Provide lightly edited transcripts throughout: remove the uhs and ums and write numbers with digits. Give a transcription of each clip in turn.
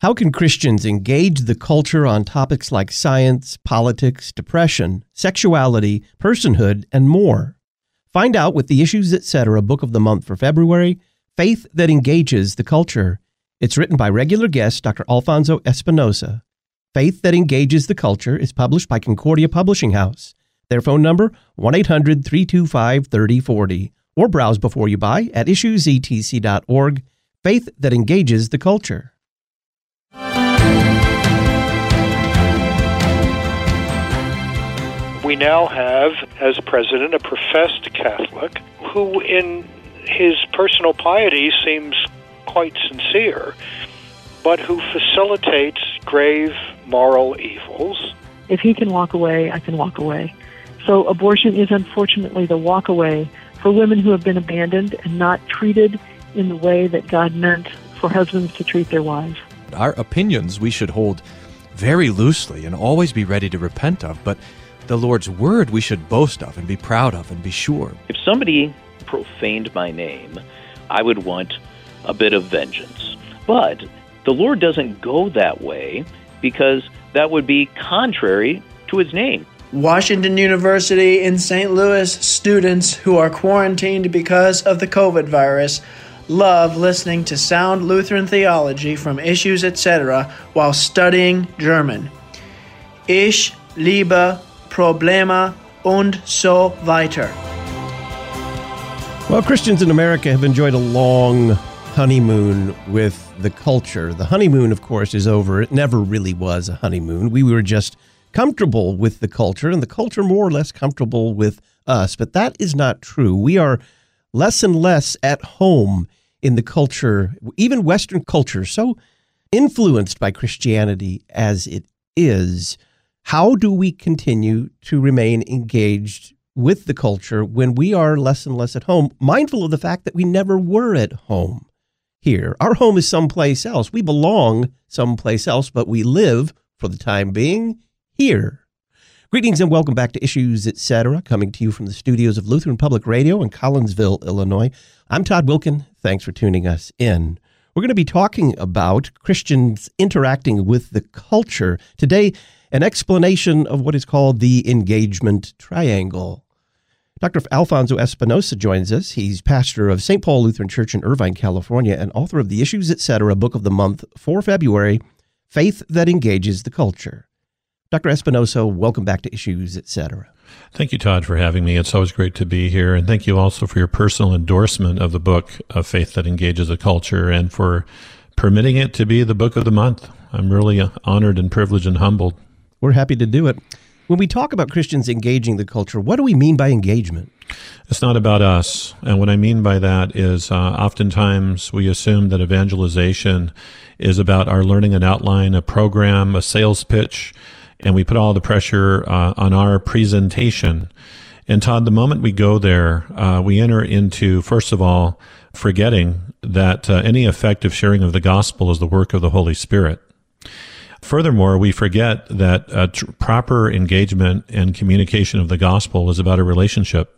How can Christians engage the culture on topics like science, politics, depression, sexuality, personhood, and more? Find out with the Issues Etc. Book of the Month for February, Faith That Engages the Culture. It's written by regular guest Dr. Alfonso Espinosa. Faith That Engages the Culture is published by Concordia Publishing House. Their phone number, 1-800-325-3040. Or browse before you buy at issuesetc.org. Faith That Engages the Culture. We now have, as president, a professed Catholic who, in his personal piety, seems quite sincere, but who facilitates grave moral evils. If he can walk away, I can walk away. So abortion is unfortunately the walk away for women who have been abandoned and not treated in the way that God meant for husbands to treat their wives. Our opinions we should hold very loosely and always be ready to repent of, but the Lord's word we should boast of and be proud of and be sure. If somebody profaned my name, I would want a bit of vengeance. But the Lord doesn't go that way because that would be contrary to his name. Washington University in St. Louis students who are quarantined because of the COVID virus love listening to sound Lutheran theology from Issues Etc. while studying German. Ich liebe Probleme und so weiter. Well, Christians in America have enjoyed a long honeymoon with the culture. The honeymoon, of course, is over. It never really was a honeymoon. We were just comfortable with the culture, and the culture more or less comfortable with us. But that is not true. We are less and less at home in the culture, even Western culture, so influenced by Christianity as it is. How do we continue to remain engaged with the culture when we are less and less at home, mindful of the fact that we never were at home here? Our home is someplace else. We belong someplace else, but we live, for the time being, here. Greetings and welcome back to Issues Etc., coming to you from the studios of Lutheran Public Radio in Collinsville, Illinois. I'm Todd Wilkin. Thanks for tuning us in. We're going to be talking about Christians interacting with the culture. Today, an explanation of what is called the engagement triangle. Dr. Alfonso Espinosa joins us. He's pastor of St. Paul Lutheran Church in Irvine, California, and author of the Issues Etc. Book of the Month for February, Faith That Engages the Culture. Dr. Espinosa, welcome back to Issues Etc. Thank you, Todd, for having me. It's always great to be here. And thank you also for your personal endorsement of the book of Faith That Engages the Culture and for permitting it to be the book of the month. I'm really honored and privileged and humbled. We're happy to do it. When we talk about Christians engaging the culture, what do we mean by engagement? It's not about us. And what I mean by that is oftentimes we assume that evangelization is about our learning an outline, a program, a sales pitch, and we put all the pressure on our presentation. And Todd, the moment we go there, we enter into, first of all, forgetting that any effective sharing of the gospel is the work of the Holy Spirit. Furthermore, we forget that proper engagement and communication of the gospel is about a relationship.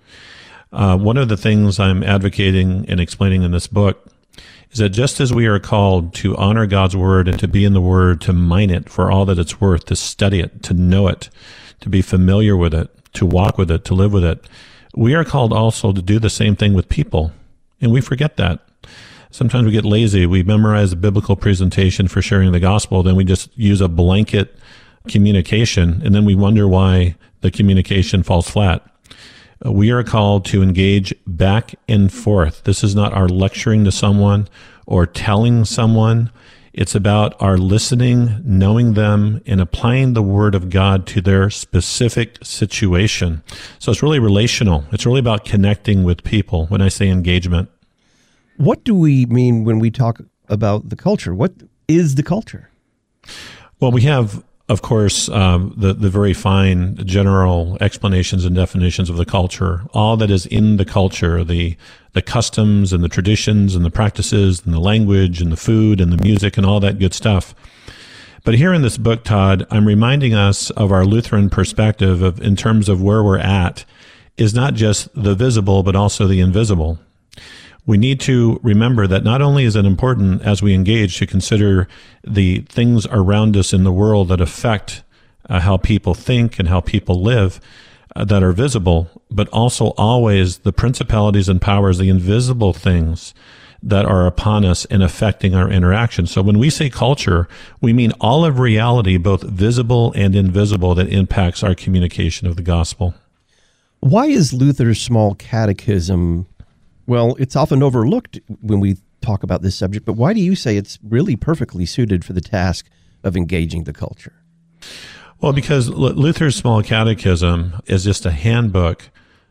One of the things I'm advocating and explaining in this book is that just as we are called to honor God's word and to be in the word, to mine it for all that it's worth, to study it, to know it, to be familiar with it, to walk with it, to live with it, we are called also to do the same thing with people. And we forget that. Sometimes we get lazy. We memorize a biblical presentation for sharing the gospel, then we just use a blanket communication, and then we wonder why the communication falls flat. We are called to engage back and forth. This is not our lecturing to someone or telling someone. It's about our listening, knowing them, and applying the word of God to their specific situation. So it's really relational. It's really about connecting with people when I say engagement. What do we mean when we talk about the culture? What is the culture? Well, we have, of course, the very fine general explanations and definitions of the culture, all that is in the culture, the customs and the traditions and the practices and the language and the food and the music and all that good stuff. But here in this book, Todd, I'm reminding us of our Lutheran perspective in terms of where we're at is not just the visible, but also the invisible. we need to remember that not only is it important as we engage to consider the things around us in the world that affect how people think and how people live that are visible, but also always the principalities and powers, the invisible things that are upon us and affecting our interaction. So when we say culture, we mean all of reality, both visible and invisible, that impacts our communication of the gospel. Why is Luther's small catechism, well, it's often overlooked when we talk about this subject, but why do you say it's really perfectly suited for the task of engaging the culture? Well, because Luther's small catechism is just a handbook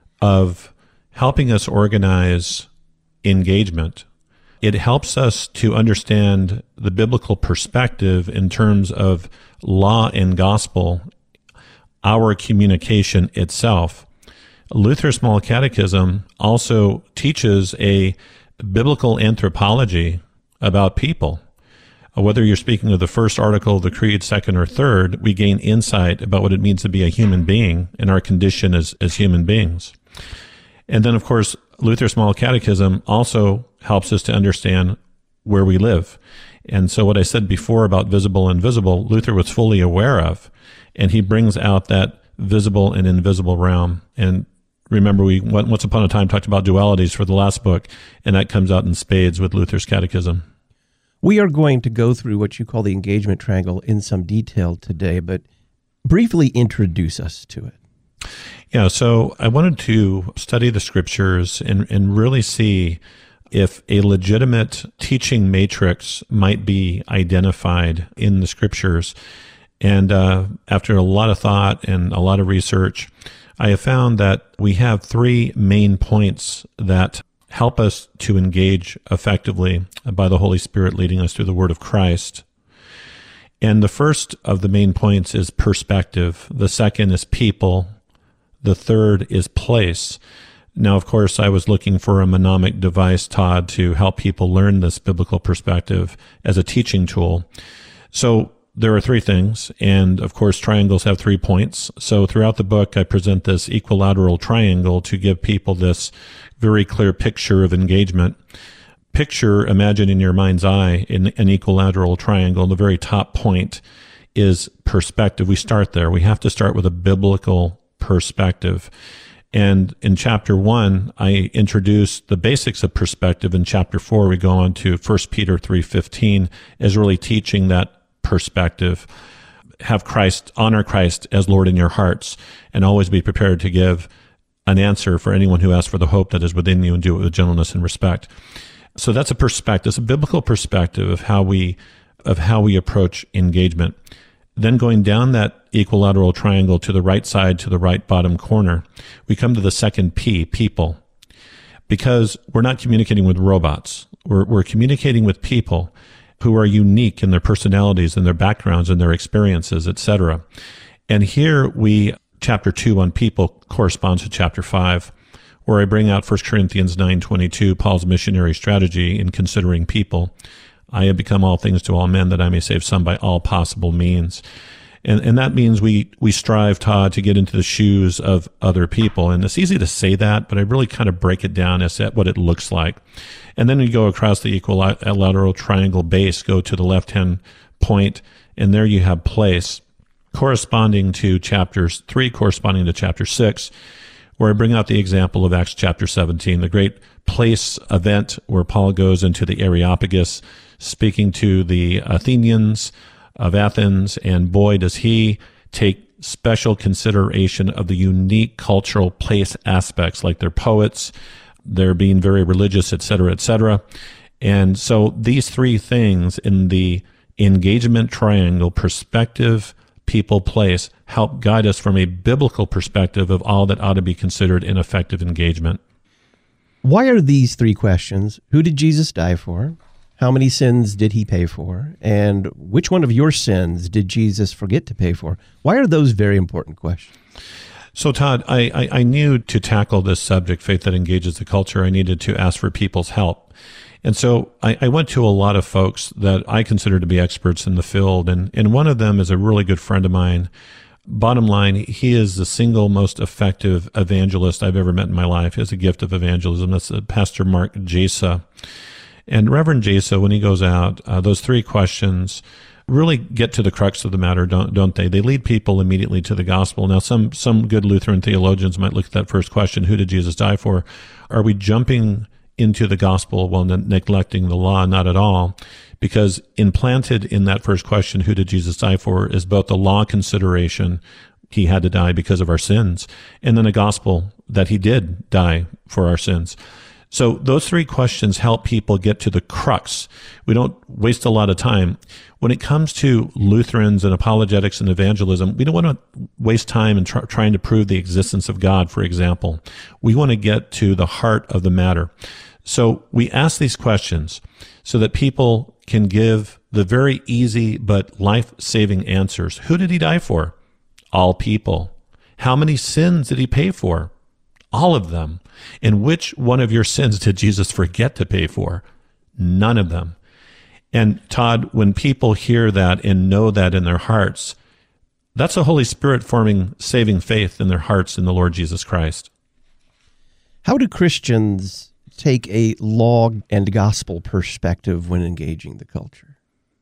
of helping us organize engagement. It helps us to understand the biblical perspective in terms of law and gospel, our communication itself. Luther's Small Catechism also teaches a biblical anthropology about people. Whether you're speaking of the first article of the Creed, second or third, we gain insight about what it means to be a human being and our condition as human beings. And then, of course, Luther's Small Catechism also helps us to understand where we live. And so what I said before about visible and invisible, Luther was fully aware of, and he brings out that visible and invisible realm. And remember, we once upon a time talked about dualities for the last book, and that comes out in spades with Luther's Catechism. We are going to go through what you call the engagement triangle in some detail today, but briefly introduce us to it. Yeah, so I wanted to study the scriptures and really see if a legitimate teaching matrix might be identified in the scriptures. And after a lot of thought and a lot of research, I have found that we have three main points that help us to engage effectively by the Holy Spirit leading us through the Word of Christ. And the first of the main points is perspective. The second is people. The third is place. Now, of course, I was looking for a mnemonic device, Todd, to help people learn this biblical perspective as a teaching tool. So there are three things, and of course, triangles have 3 points. So throughout the book, I present this equilateral triangle to give people this very clear picture of engagement. Imagine in your mind's eye an equilateral triangle. The very top point is perspective. We start there. We have to start with a biblical perspective. And in chapter 1, I introduced the basics of perspective. In chapter 4, we go on to 1 Peter 3:15 is really teaching that perspective. Honor Christ as Lord in your hearts, and always be prepared to give an answer for anyone who asks for the hope that is within you, and do it with gentleness and respect. So that's a perspective, it's a biblical perspective of how we approach engagement. Then going down that equilateral triangle to the right side, to the right bottom corner, we come to the second P, people. Because we're not communicating with robots. We're communicating with people who are unique in their personalities and their backgrounds and their experiences, etc. And here chapter 2 on people corresponds to chapter 5, where I bring out 1 Corinthians 9:22, Paul's missionary strategy in considering people. I have become all things to all men that I may save some by all possible means. And that means we strive, Todd, to get into the shoes of other people. And it's easy to say that, but I really kind of break it down as to what it looks like. And then we go across the equilateral triangle base, go to the left-hand point, and there you have place, corresponding to chapters 3, corresponding to chapter 6, where I bring out the example of Acts chapter 17, the great place event where Paul goes into the Areopagus, speaking to the Athenians of Athens, and boy, does he take special consideration of the unique cultural place aspects, like their poets, their being very religious, etc., etc. And so these three things in the engagement triangle, perspective, people, place, help guide us from a biblical perspective of all that ought to be considered an effective engagement. Why are these three questions? Who did Jesus die for? How many sins did he pay for? And which one of your sins did Jesus forget to pay for? Why are those very important questions? So, Todd, I knew to tackle this subject, faith that engages the culture, I needed to ask for people's help. And so I went to a lot of folks that I consider to be experts in the field. And one of them is a really good friend of mine bottom line, he is the single most effective evangelist I've ever met in my life. He has a gift of evangelism. That's Pastor Mark Jasa. And Reverend Jasa, when he goes out, those 3 questions really get to the crux of the matter, don't they? They lead people immediately to the gospel. Now, some good Lutheran theologians might look at that first question, who did Jesus die for? Are we jumping into the gospel while neglecting the law? Not at all. Because implanted in that first question, who did Jesus die for, is both the law consideration, he had to die because of our sins, and then a gospel that he did die for our sins. So those 3 questions help people get to the crux. We don't waste a lot of time. When it comes to Lutherans and apologetics and evangelism, we don't want to waste time in trying to prove the existence of God, for example. We want to get to the heart of the matter. So we ask these questions so that people can give the very easy but life-saving answers. Who did he die for? All people. How many sins did he pay for? All of them. And which one of your sins did Jesus forget to pay for? None of them. And Todd, when people hear that and know that in their hearts, that's the Holy Spirit forming saving faith in their hearts in the Lord Jesus Christ. How do Christians take a law and gospel perspective when engaging the culture?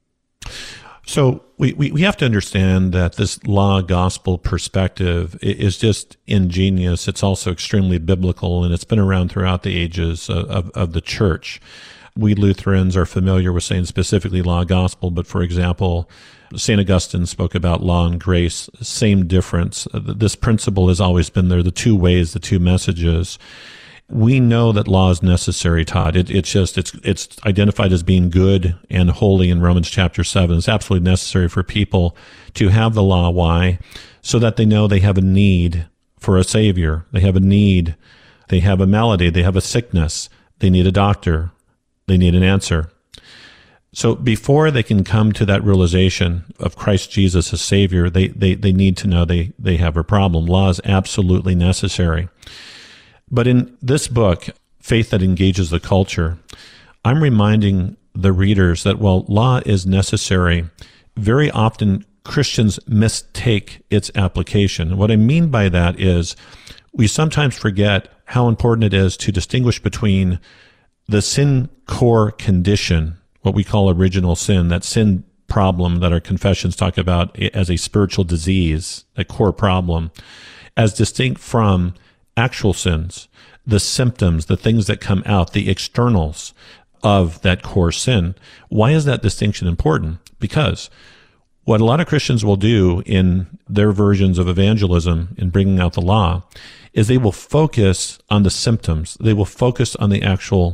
So we have to understand that this law gospel perspective is just ingenious. It's also extremely biblical, and it's been around throughout the ages of the church. We Lutherans are familiar with saying specifically law gospel, but for example, St. Augustine spoke about law and grace, same difference. This principle has always been there, the 2 ways, the 2 messages. We know that law is necessary, Todd. It's identified as being good and holy in Romans chapter 7. It's absolutely necessary for people to have the law. Why? So that they know they have a need for a Savior. They have a need. They have a malady. They have a sickness. They need a doctor. They need an answer. So before they can come to that realization of Christ Jesus as Savior, they need to know they have a problem. Law is absolutely necessary. But in this book, Faith That Engages the Culture, I'm reminding the readers that while law is necessary, very often Christians mistake its application. What I mean by that is we sometimes forget how important it is to distinguish between the sin core condition, what we call original sin, that sin problem that our confessions talk about as a spiritual disease, a core problem, as distinct from actual sins, the symptoms, the things that come out, the externals of that core sin. Why is that distinction important? Because what a lot of Christians will do in their versions of evangelism in bringing out the law is they will focus on the symptoms. They will focus on the actual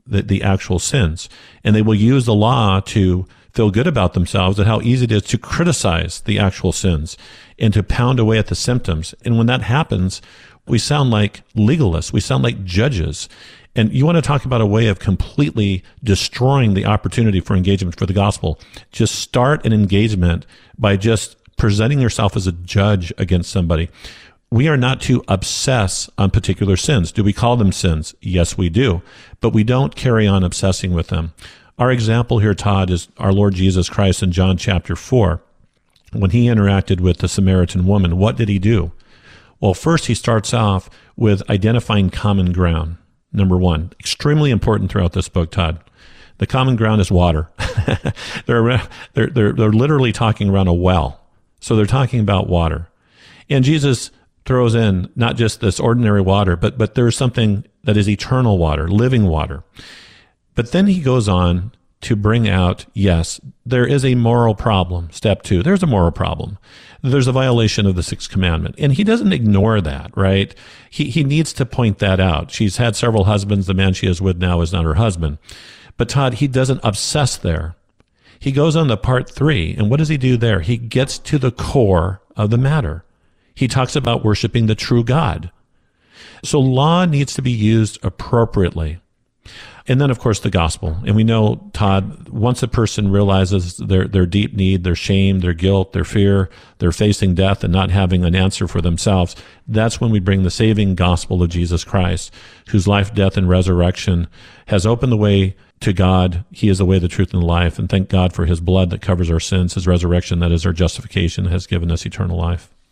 sins, and they will use the law to feel good about themselves and how easy it is to criticize the actual sins and to pound away at the symptoms. And when that happens, we sound like legalists. We sound like judges. And you want to talk about a way of completely destroying the opportunity for engagement for the gospel. Just start an engagement by just presenting yourself as a judge against somebody. We are not to obsess on particular sins. Do we call them sins? Yes, we do. But we don't carry on obsessing with them. Our example here, Todd, is our Lord Jesus Christ in John chapter 4. When he interacted with the Samaritan woman, what did he do? Well, first he starts off with identifying common ground. Number 1, extremely important throughout this book, Todd. The common ground is water. They're literally talking around a well. So they're talking about water. And Jesus throws in not just this ordinary water, but there's something that is eternal water, living water. But then he goes on to bring out, yes, there is a moral problem. Step 2, there's a moral problem. There's a violation of the 6th commandment. And he doesn't ignore that, right? He needs to point that out. She's had several husbands. The man she is with now is not her husband. But Todd, he doesn't obsess there. He goes on to part 3. And what does he do there? He gets to the core of the matter. He talks about worshiping the true God. So law needs to be used appropriately. And then, of course, the gospel. And we know, Todd, once a person realizes their deep need, their shame, their guilt, their fear, they're facing death and not having an answer for themselves, that's when we bring the saving gospel of Jesus Christ, whose life, death, and resurrection has opened the way to God. He is the way, the truth, and the life. And thank God for his blood that covers our sins, his resurrection, that is our justification, has given us eternal life.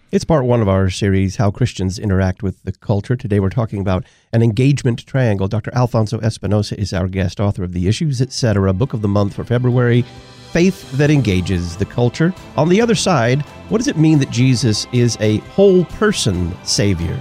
It's part one of our series, How Christians Interact with the Culture. Today we're talking about an engagement triangle. Dr. Alfonso Espinosa is our guest, author of The Issues, Etc., book of the month for February, Faith That Engages the Culture. On the other side, what does it mean that Jesus is a whole person Savior?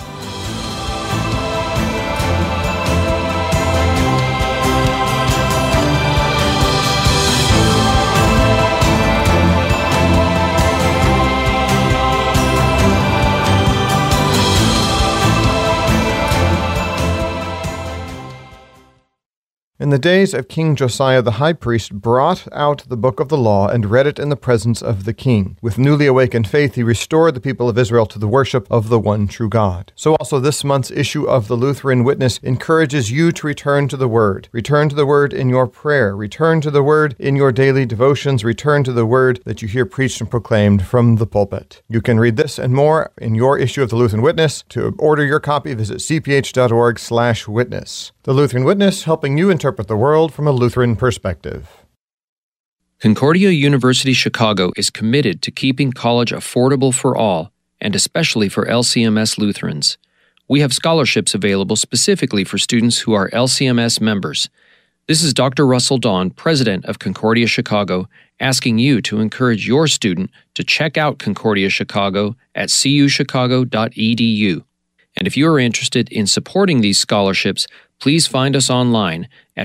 In the days of King Josiah, the high priest brought out the book of the law and read it in the presence of the king. With newly awakened faith, he restored the people of Israel to the worship of the one true God. So also this month's issue of the Lutheran Witness encourages you to return to the Word. Return to the Word in your prayer. Return to the Word in your daily devotions. Return to the Word that you hear preached and proclaimed from the pulpit. You can read this and more in your issue of the Lutheran Witness. To order your copy, visit cph.org/witness. The Lutheran Witness, helping you interpret the world from a Lutheran perspective. Concordia University Chicago is committed to keeping college affordable for all, and especially for LCMS Lutherans. We have scholarships available specifically for students who are LCMS members. This is Dr. Russell Dawn, president of Concordia Chicago, asking you to encourage your student to check out Concordia Chicago at cuchicago.edu. And if you are interested in supporting these scholarships, please find us online at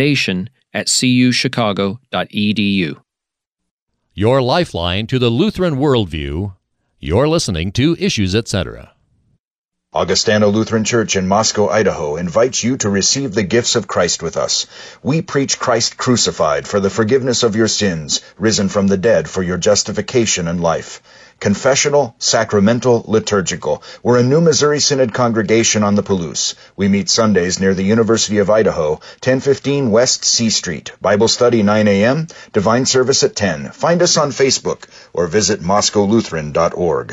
foundation@cuchicago.edu. Your lifeline to the Lutheran worldview. You're listening to Issues, Etc. Augustana Lutheran Church in Moscow, Idaho invites you to receive the gifts of Christ with us. We preach Christ crucified for the forgiveness of your sins, risen from the dead for your justification and life. Confessional, sacramental, liturgical. We're a new Missouri Synod congregation on the Palouse. We meet Sundays near the University of Idaho, 1015 West C Street. Bible study 9 a.m., divine service at 10. Find us on Facebook or visit moscowlutheran.org.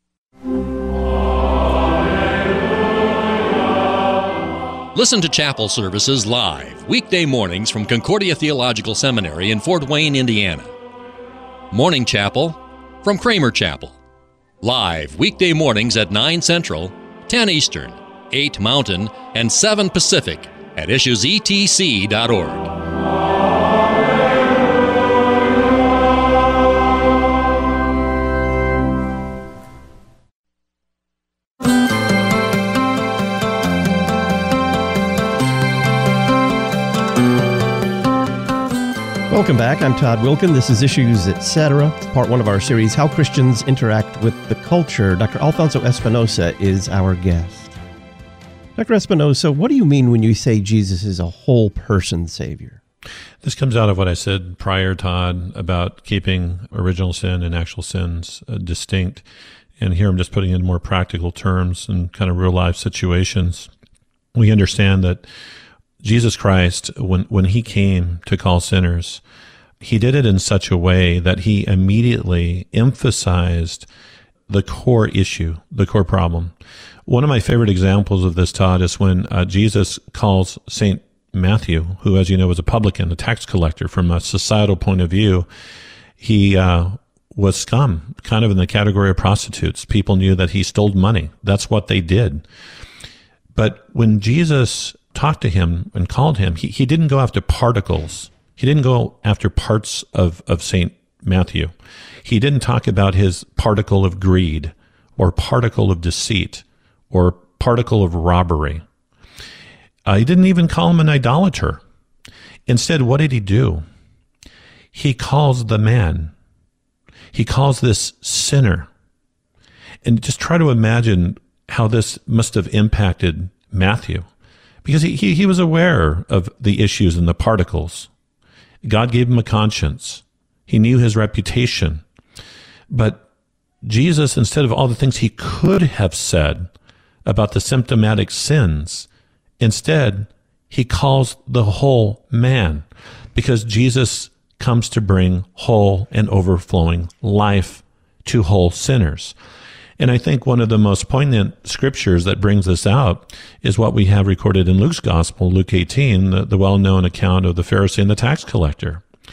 Listen to chapel services live, weekday mornings from Concordia Theological Seminary in Fort Wayne, Indiana. Morning chapel from Kramer Chapel. Live weekday mornings at 9 Central, 10 Eastern, 8 Mountain, and 7 Pacific at issuesetc.org. Welcome back. I'm Todd Wilkin. This is Issues, Etc. It's part one of our series, How Christians Interact with the Culture. Dr. Alfonso Espinosa is our guest. Dr. Espinosa, what do you mean when you say Jesus is a whole person Savior? This comes out of what I said prior, Todd, about keeping original sin and actual sins distinct. And here I'm just putting it in more practical terms and kind of real life situations. We understand that Jesus Christ, when he came to call sinners, he did it in such a way that he immediately emphasized the core issue, the core problem. One of my favorite examples of this, Todd, is when Jesus calls St. Matthew, who, as you know, was a publican, a tax collector. From a societal point of view, he was scum, kind of in the category of prostitutes. People knew that he stole money. That's what they did. But when Jesus talked to him and called him, he didn't go after particles. He didn't go after parts of St. Matthew. He didn't talk about his particle of greed or particle of deceit or particle of robbery. He didn't even call him an idolater. Instead, what did he do? He calls the man. He calls this sinner. And just try to imagine how this must have impacted Matthew, because he was aware of the issues and the particles. God gave him a conscience. He knew his reputation. But Jesus, instead of all the things he could have said about the symptomatic sins, instead, he calls the whole man, because Jesus comes to bring whole and overflowing life to whole sinners. And I think one of the most poignant scriptures that brings this out is what we have recorded in Luke's Gospel, Luke 18, the well-known account of the Pharisee and the tax collector.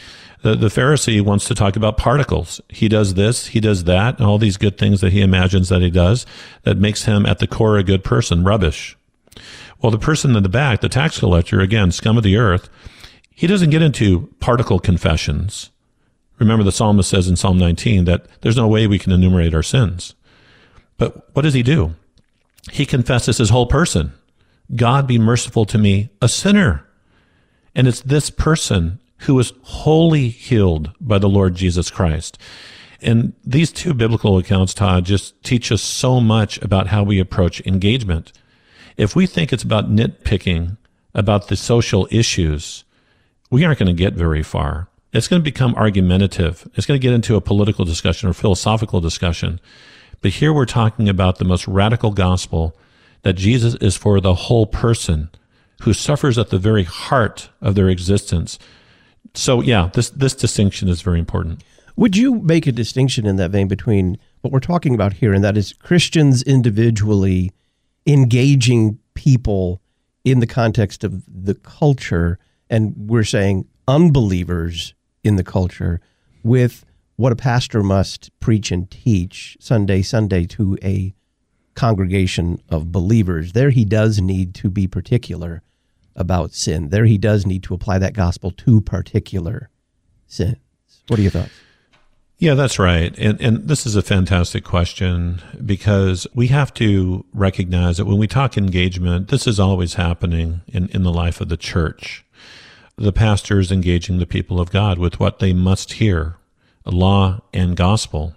The Pharisee wants to talk about particles. He does this, he does that, and all these good things that he imagines that he does that makes him at the core a good person. Rubbish. Well, the person in the back, the tax collector, again, scum of the earth, he doesn't get into particle confessions. Remember, the psalmist says in Psalm 19 that there's no way we can enumerate our sins. But what does he do? He confesses his whole person. God, be merciful to me, a sinner. And it's this person who is wholly healed by the Lord Jesus Christ. And these two biblical accounts, Todd, just teach us so much about how we approach engagement. If we think it's about nitpicking about the social issues, we aren't going to get very far. It's going to become argumentative. It's going to get into a political discussion or philosophical discussion. But here we're talking about the most radical gospel, that Jesus is for the whole person who suffers at the very heart of their existence. So yeah, this distinction is very important. Would you make a distinction in that vein between what we're talking about here, and that is Christians individually engaging people in the context of the culture, and we're saying unbelievers in the culture, with what a pastor must preach and teach Sunday to a congregation of believers? There he does need to be particular about sin. There he does need to apply that gospel to particular sins. What are your thoughts? Yeah, that's right. And this is a fantastic question, because we have to recognize that when we talk engagement, this is always happening in the life of the church. The pastor is engaging the people of God with what they must hear, law and gospel.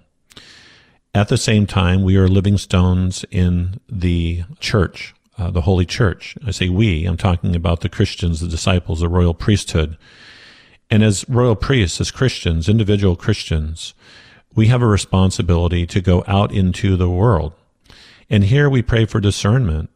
At the same time, we are living stones in the church, the Holy Church. I say we, I'm talking about the Christians, the disciples, the royal priesthood. And as royal priests, as Christians, individual Christians, we have a responsibility to go out into the world. And here we pray for discernment.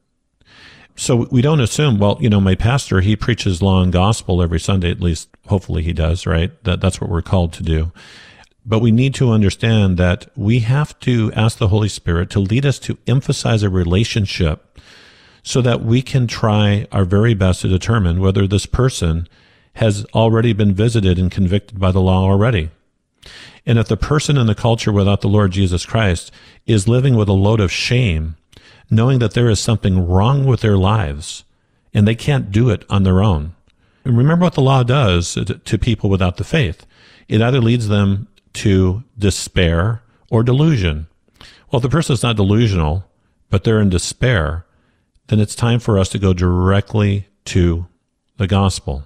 So we don't assume, well, my pastor, he preaches law and gospel every Sunday, at least hopefully he does, right? That's what we're called to do. But we need to understand that we have to ask the Holy Spirit to lead us to emphasize a relationship so that we can try our very best to determine whether this person has already been visited and convicted by the law already. And if the person in the culture without the Lord Jesus Christ is living with a load of shame, knowing that there is something wrong with their lives and they can't do it on their own. And remember what the law does to people without the faith. It either leads them to despair or delusion. Well, if the person is not delusional, but they're in despair, then it's time for us to go directly to the gospel.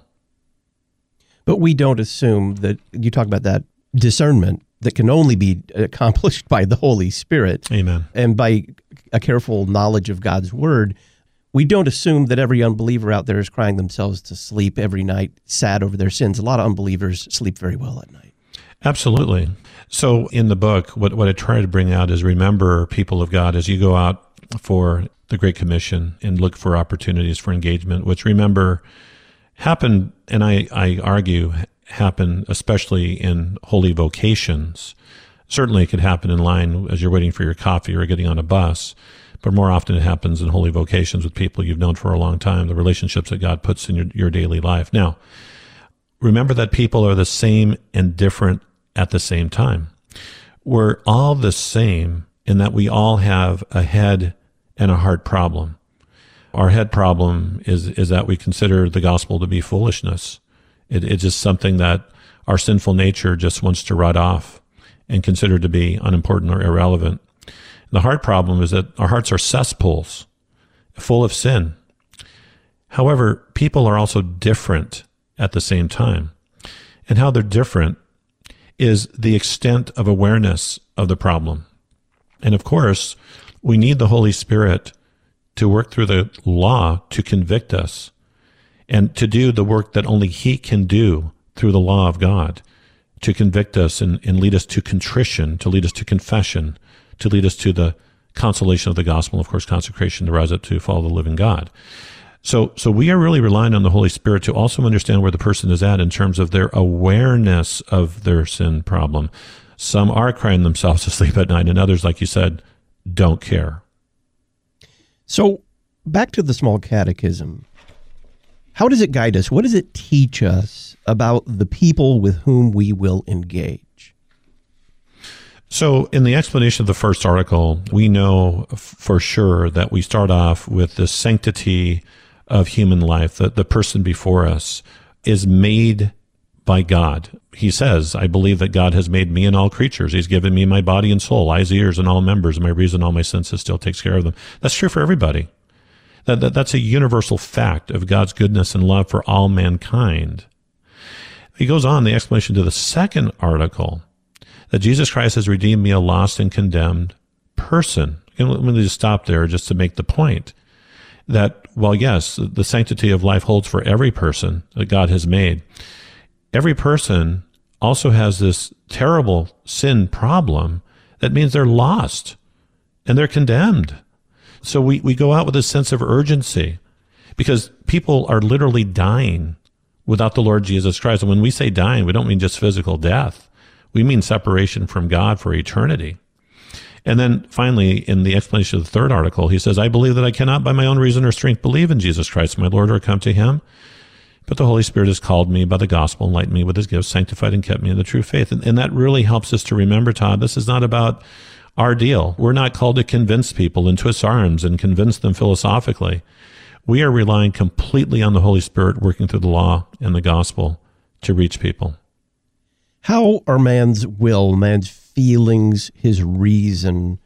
But we don't assume that, you talk about that discernment that can only be accomplished by the Holy Spirit. Amen. And by a careful knowledge of God's word. We don't assume that every unbeliever out there is crying themselves to sleep every night, sad over their sins. A lot of unbelievers sleep very well at night. Absolutely. So in the book, what I try to bring out is, remember, people of God, as you go out for the Great Commission and look for opportunities for engagement, which, remember, happen, and I argue happen especially in holy vocations. Certainly it could happen in line as you're waiting for your coffee or getting on a bus, but more often it happens in holy vocations with people you've known for a long time, the relationships that God puts in your daily life. Now, remember that people are the same and different at the same time. We're all the same in that we all have a head and a heart problem. Our head problem is that we consider the gospel to be foolishness. It's just something that our sinful nature just wants to write off and consider to be unimportant or irrelevant. The heart problem is that our hearts are cesspools full of sin. However, people are also different at the same time. And how they're different is the extent of awareness of the problem. And of course, we need the Holy Spirit to work through the law to convict us and to do the work that only He can do through the law of God, to convict us and lead us to contrition, to lead us to confession, to lead us to the consolation of the gospel, and of course, consecration to rise up to follow the living God. So we are really relying on the Holy Spirit to also understand where the person is at in terms of their awareness of their sin problem. Some are crying themselves to sleep at night, and others, like you said, don't care. So back to the Small Catechism. How does it guide us? What does it teach us about the people with whom we will engage? So in the explanation of the first article, we know for sure that we start off with the sanctity of human life, that the person before us is made by God. He says, I believe that God has made me and all creatures. He's given me my body and soul, eyes, ears, and all members, and my reason, all my senses still takes care of them. That's true for everybody. That's a universal fact of God's goodness and love for all mankind. He goes on, the explanation to the second article, that Jesus Christ has redeemed me, a lost and condemned person. And let me just stop there just to make the point that, while yes, the sanctity of life holds for every person that God has made, every person also has this terrible sin problem that means they're lost and they're condemned. So we go out with a sense of urgency because people are literally dying without the Lord Jesus Christ. And when we say dying, we don't mean just physical death. We mean separation from God for eternity. And then finally, in the explanation of the third article, he says, I believe that I cannot by my own reason or strength believe in Jesus Christ, my Lord, or come to him. But the Holy Spirit has called me by the gospel, enlightened me with his gifts, sanctified and kept me in the true faith. And that really helps us to remember, Todd, this is not about our deal. We're not called to convince people and twist arms and convince them philosophically. We are relying completely on the Holy Spirit working through the law and the gospel to reach people. How are man's will, man's feelings, his reason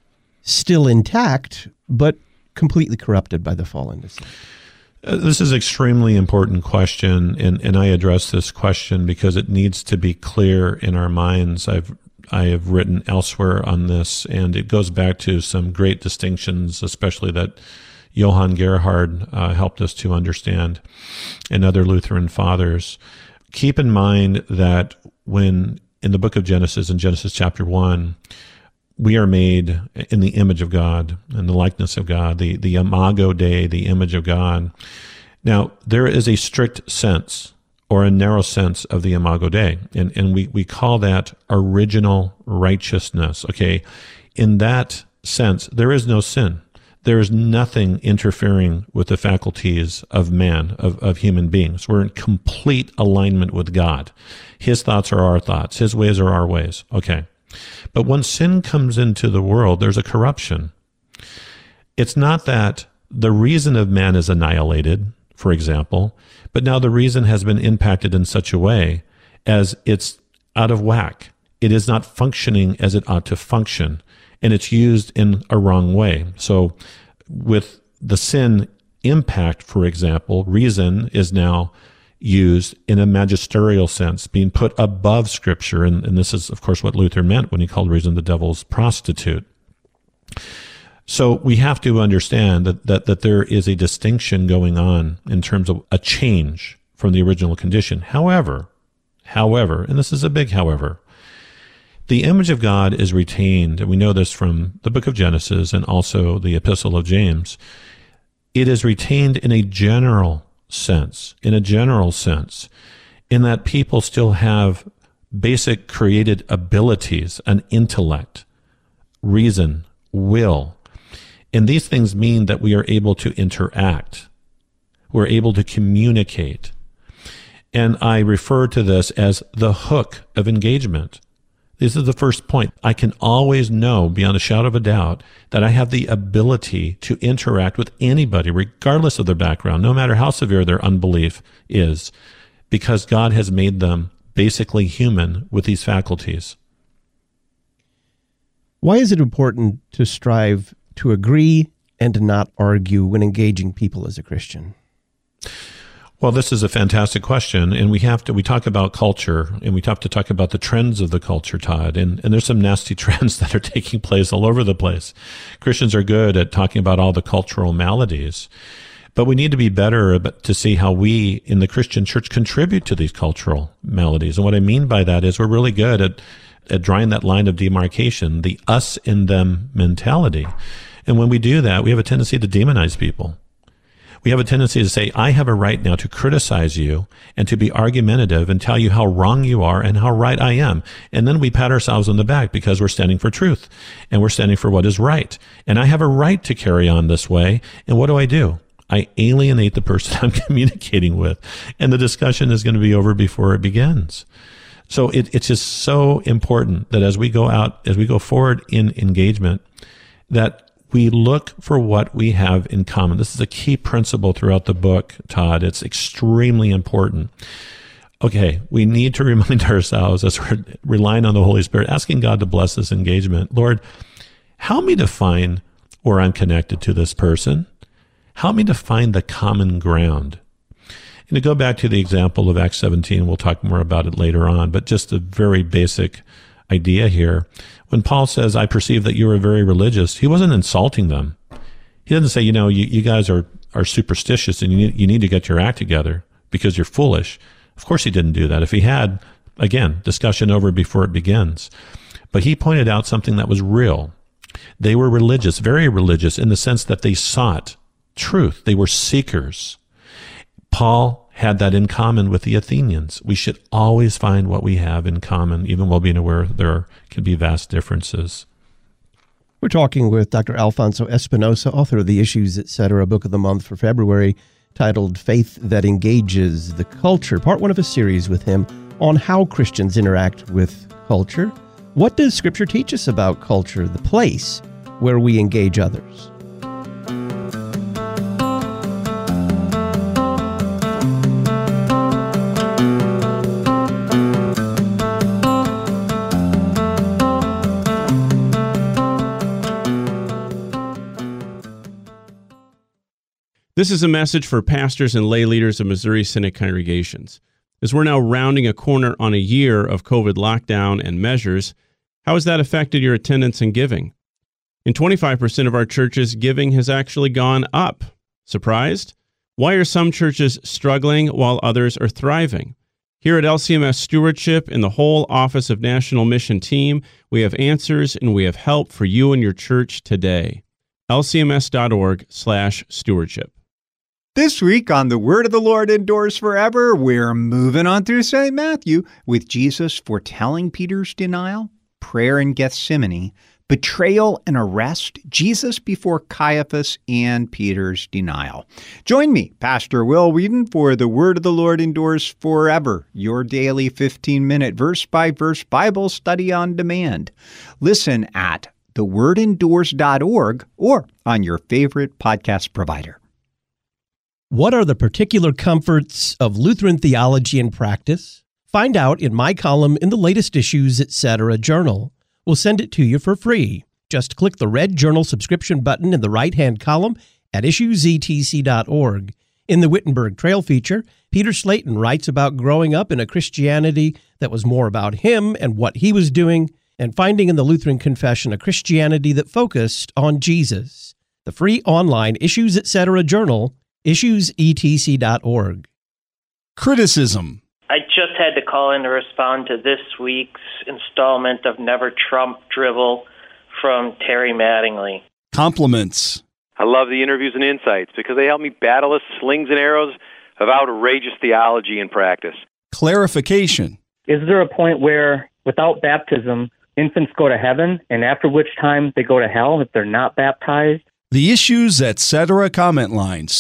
still intact, but completely corrupted by the fall into sin? This is an extremely important question, and I address this question because it needs to be clear in our minds. I have written elsewhere on this, and it goes back to some great distinctions, especially that Johann Gerhard helped us to understand, and other Lutheran fathers. Keep in mind that when in the book of Genesis, in Genesis chapter 1, we are made in the image of God and the likeness of God, the imago Dei, the image of God. Now, there is a strict sense or a narrow sense of the imago Dei, and we call that original righteousness, okay? In that sense, there is no sin. There is nothing interfering with the faculties of man, of human beings. We're in complete alignment with God. His thoughts are our thoughts. His ways are our ways. Okay. But when sin comes into the world, there's a corruption. It's not that the reason of man is annihilated, for example, but now the reason has been impacted in such a way as it's out of whack. It is not functioning as it ought to function, and it's used in a wrong way. So with the sin impact, for example, reason is now used in a magisterial sense, being put above Scripture. And this is, of course, what Luther meant when he called reason the devil's prostitute. So we have to understand that there is a distinction going on in terms of a change from the original condition. However, and this is a big however, the image of God is retained, and we know this from the book of Genesis and also the epistle of James. It is retained in a general sense, in that people still have basic created abilities, an intellect, reason, will. And these things mean that we are able to interact. We're able to communicate. And I refer to this as the hook of engagement. This is the first point. I can always know beyond a shadow of a doubt that I have the ability to interact with anybody, regardless of their background, no matter how severe their unbelief is, because God has made them basically human with these faculties. Why is it important to strive to agree and to not argue when engaging people as a Christian? Well, this is a fantastic question, and we talk about culture, and we have to talk about the trends of the culture, Todd, and there's some nasty trends that are taking place all over the place. Christians are good at talking about all the cultural maladies, but we need to be better to see how we in the Christian church contribute to these cultural maladies. And what I mean by that is we're really good at drawing that line of demarcation, the us and them mentality. And when we do that, we have a tendency to demonize people. We have a tendency to say, I have a right now to criticize you and to be argumentative and tell you how wrong you are and how right I am. And then we pat ourselves on the back because we're standing for truth and we're standing for what is right. And I have a right to carry on this way. And what do? I alienate the person I'm communicating with, and the discussion is going to be over before it begins. So it's just so important that as we go forward in engagement, that we look for what we have in common. This is a key principle throughout the book, Todd. It's extremely important. Okay, we need to remind ourselves as we're relying on the Holy Spirit, asking God to bless this engagement. Lord, help me to find where I'm connected to this person. Help me to find the common ground. And to go back to the example of Acts 17, we'll talk more about it later on, but just a very basic idea here. When Paul says, I perceive that you are very religious, he wasn't insulting them. He doesn't say, you guys are superstitious and you need to get your act together because you're foolish. Of course he didn't do that. If he had, again, discussion over before it begins. But he pointed out something that was real. They were religious, very religious, in the sense that they sought truth. They were seekers. Paul had that in common with the Athenians. We should always find what we have in common, even while being aware there can be vast differences. We're talking with Dr. Alfonso Espinosa, author of the Issues, Etc. book of the month for February, titled Faith That Engages the Culture, part one of a series with him on how Christians interact with culture. What does Scripture teach us about culture, the place where we engage others? This is a message for pastors and lay leaders of Missouri Synod congregations. As we're now rounding a corner on a year of COVID lockdown and measures, how has that affected your attendance and giving? In 25% of our churches, giving has actually gone up. Surprised? Why are some churches struggling while others are thriving? Here at LCMS Stewardship and the whole Office of National Mission team, we have answers and we have help for you and your church today. lcms.org/stewardship. This week on The Word of the Lord Endures Forever, we're moving on through St. Matthew with Jesus foretelling Peter's denial, prayer in Gethsemane, betrayal and arrest, Jesus before Caiaphas, and Peter's denial. Join me, Pastor Will Whedon, for The Word of the Lord Endures Forever, your daily 15-minute verse-by-verse Bible study on demand. Listen at thewordendures.org or on your favorite podcast provider. What are the particular comforts of Lutheran theology and practice? Find out in my column in the latest Issues, Etc. journal. We'll send it to you for free. Just click the red journal subscription button in the right-hand column at issuesetc.org. In the Wittenberg Trail feature, Peter Slayton writes about growing up in a Christianity that was more about him and what he was doing, and finding in the Lutheran Confession a Christianity that focused on Jesus. The free online Issues, Etc. journal, issuesetc.org. Criticism. I just had to call in to respond to this week's installment of Never Trump Drivel from Terry Mattingly. Compliments. I love the interviews and insights because they help me battle the slings and arrows of outrageous theology and practice. Clarification. Is there a point where, without baptism, infants go to heaven, and after which time they go to hell if they're not baptized? The Issues, Etc. comment line,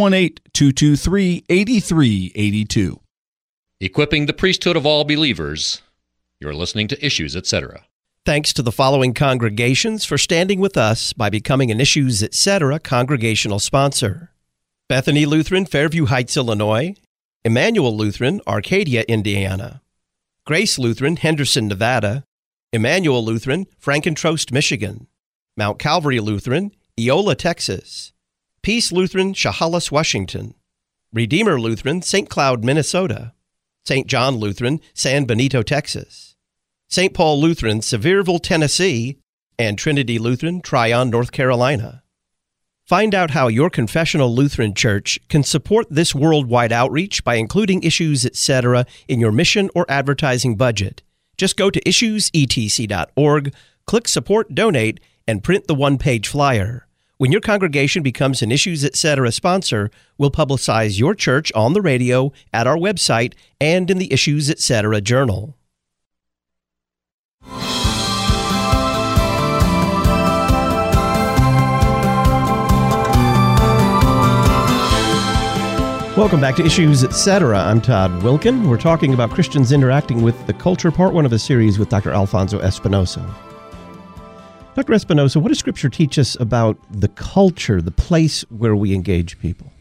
618-223-8382. Equipping the priesthood of all believers. You're listening to Issues, Etc. Thanks to the following congregations for standing with us by becoming an Issues, Etc. congregational sponsor: Bethany Lutheran, Fairview Heights, Illinois; Emmanuel Lutheran, Arcadia, Indiana; Grace Lutheran, Henderson, Nevada; Emmanuel Lutheran, Frankentrost, Michigan; Mount Calvary Lutheran, Eola, Texas; Peace Lutheran, Chehalis, Washington; Redeemer Lutheran, St. Cloud, Minnesota; St. John Lutheran, San Benito, Texas; St. Paul Lutheran, Sevierville, Tennessee; and Trinity Lutheran, Tryon, North Carolina. Find out how your confessional Lutheran church can support this worldwide outreach by including Issues, Etc. in your mission or advertising budget. Just go to issuesetc.org, click Support Donate, and print the one-page flyer. When your congregation becomes an Issues, Etc. sponsor, we'll publicize your church on the radio, at our website, and in the Issues, Etc. journal. Welcome back to Issues Etc. I'm Todd Wilkin. We're talking about Christians interacting with the culture, part one of a series with Dr. Alfonso Espinosa. Dr. Espinosa, what does Scripture teach us about the culture, the place where we engage people?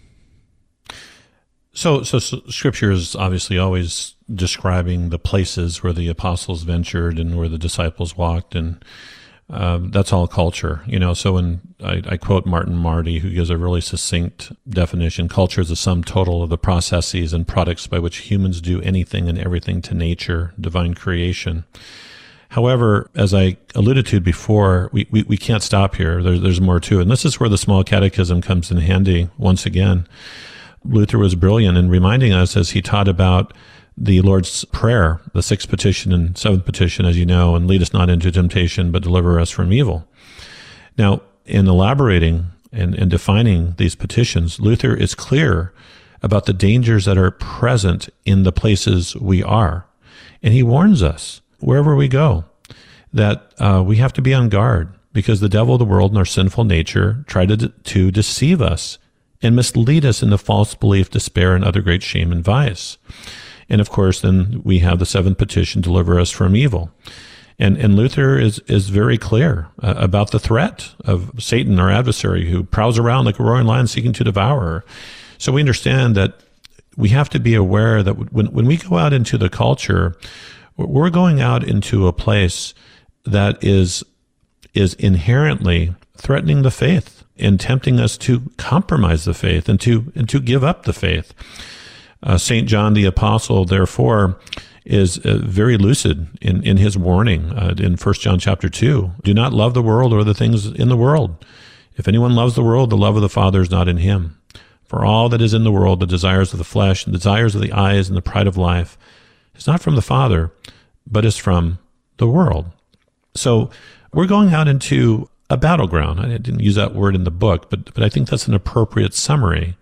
So Scripture is obviously always describing the places where the apostles ventured and where the disciples walked, and that's all culture. So when I quote Martin Marty, who gives a really succinct definition, culture is the sum total of the processes and products by which humans do anything and everything to nature, divine creation. However, as I alluded to before, we can't stop here. There's more to it. And this is where the small catechism comes in handy once again. Luther was brilliant in reminding us as he taught about the Lord's Prayer, the sixth petition and seventh petition, as you know, and lead us not into temptation, but deliver us from evil. Now, in elaborating and defining these petitions, Luther is clear about the dangers that are present in the places we are. And he warns us, wherever we go, that we have to be on guard because the devil of the world and our sinful nature try to deceive us and mislead us into false belief, despair, and other great shame and vice. And of course, then we have the seventh petition, deliver us from evil. And Luther is very clear about the threat of Satan, our adversary, who prowls around like a roaring lion seeking to devour. So we understand that we have to be aware that when we go out into the culture, we're going out into a place that is inherently threatening the faith and tempting us to compromise the faith and to give up the faith. St. John the Apostle, therefore, is very lucid in his warning in 1 John chapter 2. Do not love the world or the things in the world. If anyone loves the world, the love of the Father is not in him. For all that is in the world, the desires of the flesh, the desires of the eyes, and the pride of life, is not from the Father, but is from the world. So we're going out into a battleground. I didn't use that word in the book, but I think that's an appropriate summary.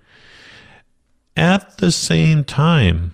At the same time,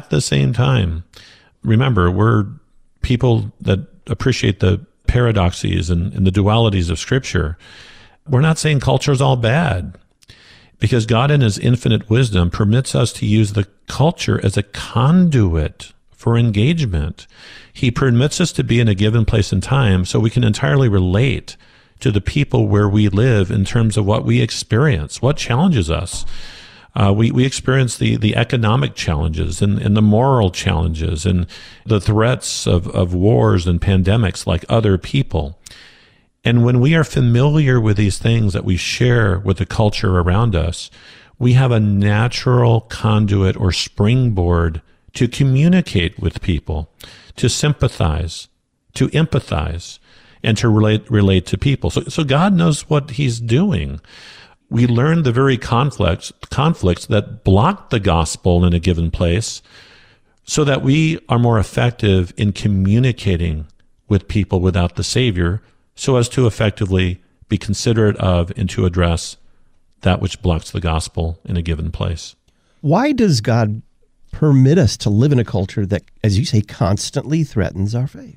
remember, we're people that appreciate the paradoxes and the dualities of Scripture. We're not saying culture is all bad, because God in his infinite wisdom permits us to use the culture as a conduit for engagement. He permits us to be in a given place and time so we can entirely relate to the people where we live in terms of what we experience, what challenges us. We experience the economic challenges and the moral challenges and the threats of wars and pandemics like other people. And when we are familiar with these things that we share with the culture around us, we have a natural conduit or springboard to communicate with people, to sympathize, to empathize, and to relate to people. So God knows what he's doing. We learn the very conflicts that block the gospel in a given place so that we are more effective in communicating with people without the Savior so as to effectively be considerate of and to address that which blocks the gospel in a given place. Why does God permit us to live in a culture that, as you say, constantly threatens our faith?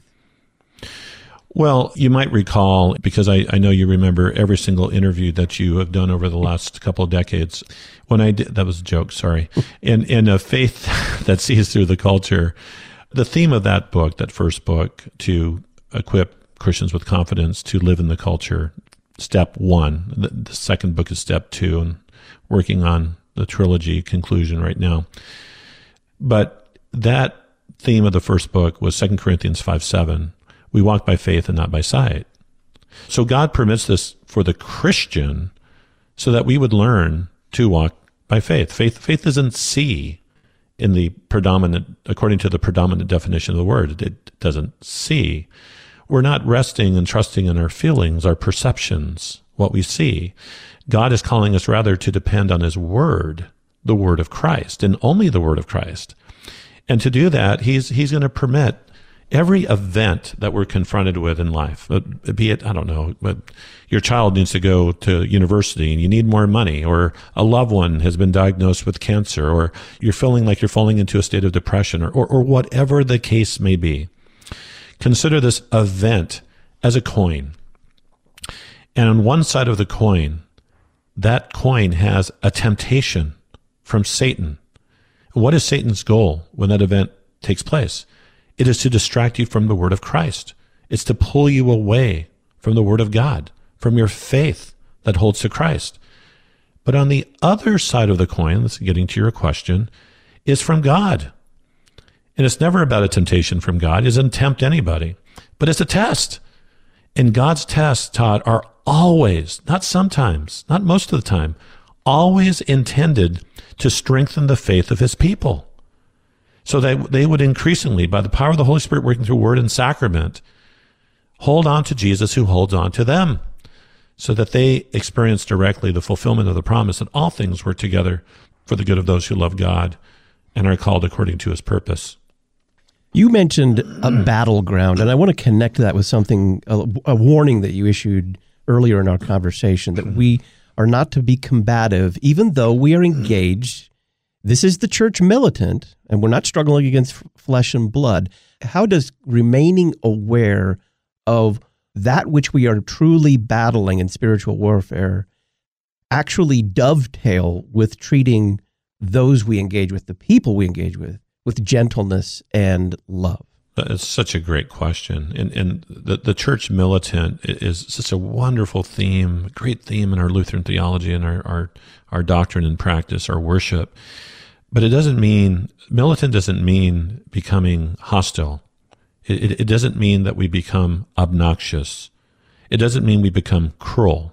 Well, you might recall, because I know you remember every single interview that you have done over the last couple of decades. When I did, that was a joke, sorry. In a faith that sees through the culture, the theme of that book, that first book, to equip Christians with confidence to live in the culture, step one. The second book is step two, and working on the trilogy conclusion right now. But that theme of the first book was 2 Corinthians 5:7. We walk by faith and not by sight. So God permits this for the Christian so that we would learn to walk by faith. Faith isn't see in the predominant, according to the predominant definition of the word. It doesn't see. We're not resting and trusting in our feelings, our perceptions, what we see. God is calling us rather to depend on his word, the word of Christ, and only the word of Christ. And to do that, he's going to permit every event that we're confronted with in life, be it, I don't know, your child needs to go to university and you need more money, or a loved one has been diagnosed with cancer, or you're feeling like you're falling into a state of depression, or whatever the case may be. Consider this event as a coin. And on one side of the coin, that coin has a temptation from Satan. What is Satan's goal when that event takes place? It is to distract you from the word of Christ. It's to pull you away from the word of God, from your faith that holds to Christ. But on the other side of the coin, this is getting to your question, is from God. And it's never about a temptation from God. It doesn't tempt anybody, but it's a test. And God's tests, Todd, are always, not sometimes, not most of the time, always intended to strengthen the faith of his people. So that they would increasingly, by the power of the Holy Spirit working through word and sacrament, hold on to Jesus who holds on to them, so that they experience directly the fulfillment of the promise that all things work together for the good of those who love God and are called according to his purpose. You mentioned a battleground, and I want to connect that with something, a warning that you issued earlier in our conversation, that we are not to be combative, even though we are engaged. This is the church militant, and we're not struggling against flesh and blood. How does remaining aware of that which we are truly battling in spiritual warfare actually dovetail with treating those we engage with, the people we engage with gentleness and love? It's such a great question. And the church militant is such a wonderful theme, great theme in our Lutheran theology and our doctrine and practice, our worship. But it doesn't mean, militant doesn't mean becoming hostile. It doesn't mean that we become obnoxious. It doesn't mean we become cruel.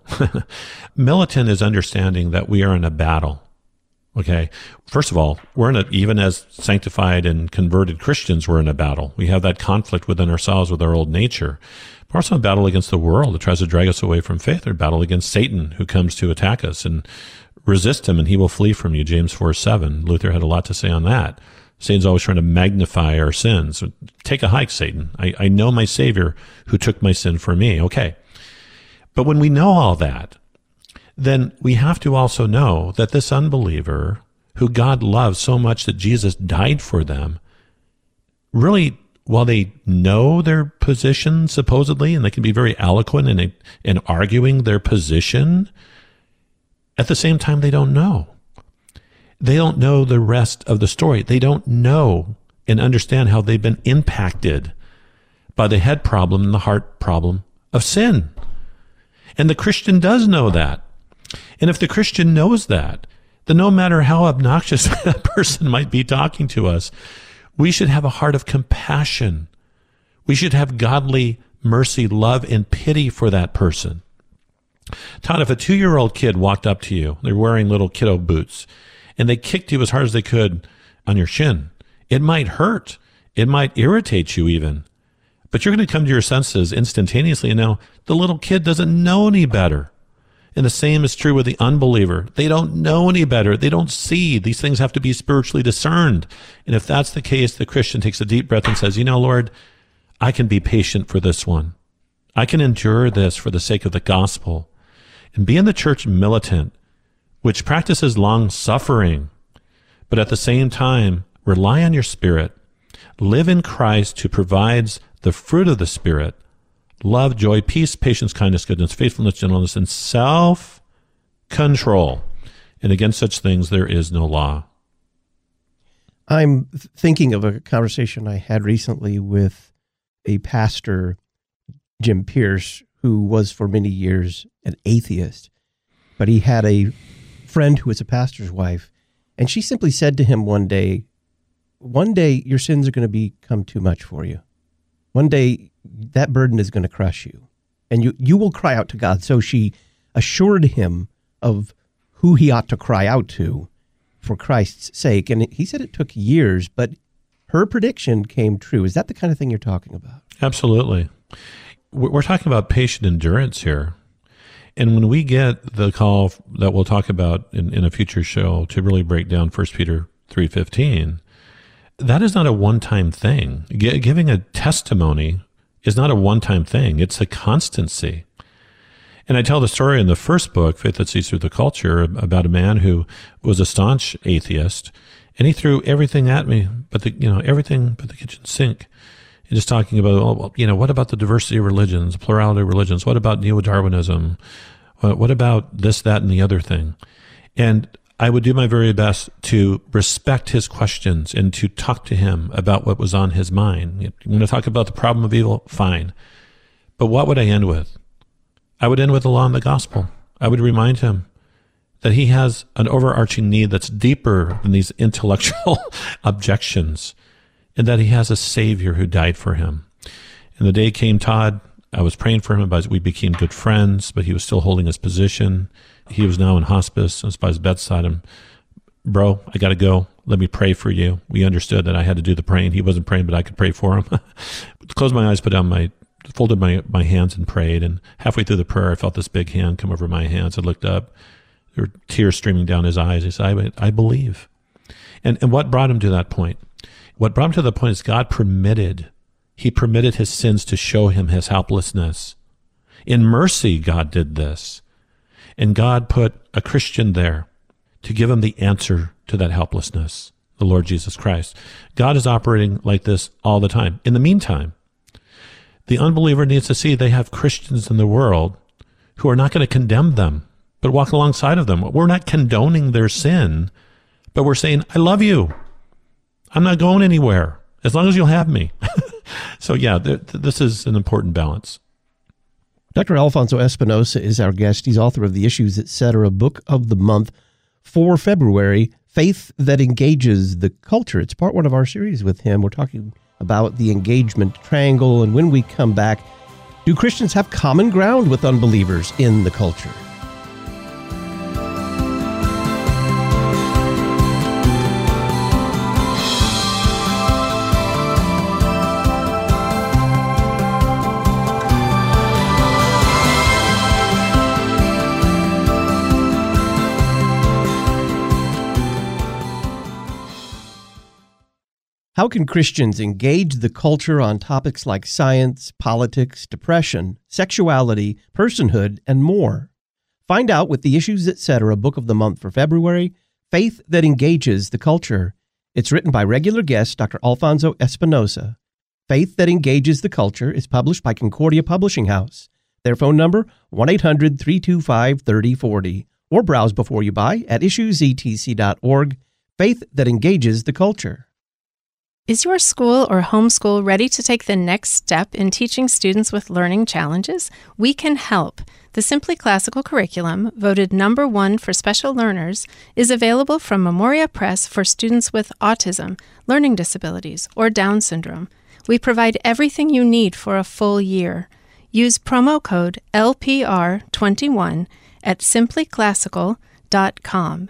Militant is understanding that we are in a battle. Okay. First of all, even as sanctified and converted Christians, we're in a battle. We have that conflict within ourselves with our old nature. We're also in a battle against the world that tries to drag us away from faith, or battle against Satan who comes to attack us, and resist him and he will flee from you. James 4:7. Luther had a lot to say on that. Satan's always trying to magnify our sins. Take a hike, Satan. I know my Savior who took my sin for me. Okay. But when we know all that, then we have to also know that this unbeliever who God loves so much that Jesus died for them, really, while they know their position supposedly, and they can be very eloquent in arguing their position, at the same time, they don't know. They don't know the rest of the story. They don't know and understand how they've been impacted by the head problem and the heart problem of sin. And the Christian does know that. And if the Christian knows that, then no matter how obnoxious that person might be talking to us, we should have a heart of compassion. We should have godly mercy, love, and pity for that person. Todd, if a 2-year-old kid walked up to you, they're wearing little kiddo boots, and they kicked you as hard as they could on your shin, it might hurt. It might irritate you even. But you're going to come to your senses instantaneously and know the little kid doesn't know any better. And the same is true with the unbeliever. They don't know any better. They don't see. These things have to be spiritually discerned. And if that's the case, the Christian takes a deep breath and says, Lord, I can be patient for this one. I can endure this for the sake of the gospel. And be in the church militant, which practices long suffering, but at the same time, rely on your Spirit. Live in Christ who provides the fruit of the Spirit: love, joy, peace, patience, kindness, goodness, faithfulness, gentleness, and self-control. And against such things there is no law. I'm thinking of a conversation I had recently with a pastor, Jim Pierce, who was for many years an atheist, but he had a friend who was a pastor's wife, and she simply said to him one day, your sins are going to become too much for you. One day, that burden is going to crush you, and you will cry out to God. So she assured him of who he ought to cry out to for Christ's sake. And he said it took years, but her prediction came true. Is that the kind of thing you're talking about? Absolutely. We're talking about patient endurance here. And when we get the call that we'll talk about in a future show to really break down 1 Peter 3:15, that is not a one-time thing. Giving a testimony is not a one-time thing. It's a constancy. And I tell the story in the first book, Faith That Sees Through the Culture, about a man who was a staunch atheist, and he threw everything at me, everything but the kitchen sink. And just talking about, what about the diversity of religions, plurality of religions? What about neo-Darwinism? What about this, that, and the other thing? And I would do my very best to respect his questions and to talk to him about what was on his mind. You want to talk about the problem of evil? Fine. But what would I end with? I would end with the law and the gospel. I would remind him that he has an overarching need that's deeper than these intellectual objections, and that he has a Savior who died for him. And the day came, Todd, I was praying for him, but we became good friends, but he was still holding his position. He was now in hospice. I was by his bedside. And, bro, I got to go. Let me pray for you. We understood that I had to do the praying. He wasn't praying, but I could pray for him. Closed my eyes, folded my hands and prayed. And halfway through the prayer, I felt this big hand come over my hands. I looked up. There were tears streaming down his eyes. He said, I believe. And what brought him to that point? What brought him to the point is God permitted his sins to show him his helplessness. In mercy, God did this. And God put a Christian there to give him the answer to that helplessness, the Lord Jesus Christ. God is operating like this all the time. In the meantime, the unbeliever needs to see they have Christians in the world who are not going to condemn them, but walk alongside of them. We're not condoning their sin, but we're saying, I love you. I'm not going anywhere as long as you'll have me. So yeah, this is an important balance. Dr. Alfonso Espinosa is our guest. He's author of the Issues, Etc. Book of the Month for February, Faith That Engages the Culture. It's part one of our series with him. We're talking about the engagement triangle. And when we come back, do Christians have common ground with unbelievers in the culture? How can Christians engage the culture on topics like science, politics, depression, sexuality, personhood, and more? Find out with the Issues, Etc. Book of the Month for February, Faith That Engages the Culture. It's written by regular guest Dr. Alfonso Espinosa. Faith That Engages the Culture is published by Concordia Publishing House. Their phone number, 1-800-325-3040. Or browse before you buy at issuesetc.org. Faith That Engages the Culture. Is your school or homeschool ready to take the next step in teaching students with learning challenges? We can help. The Simply Classical curriculum, voted number 1 for special learners, is available from Memoria Press for students with autism, learning disabilities, or Down syndrome. We provide everything you need for a full year. Use promo code LPR21 at simplyclassical.com.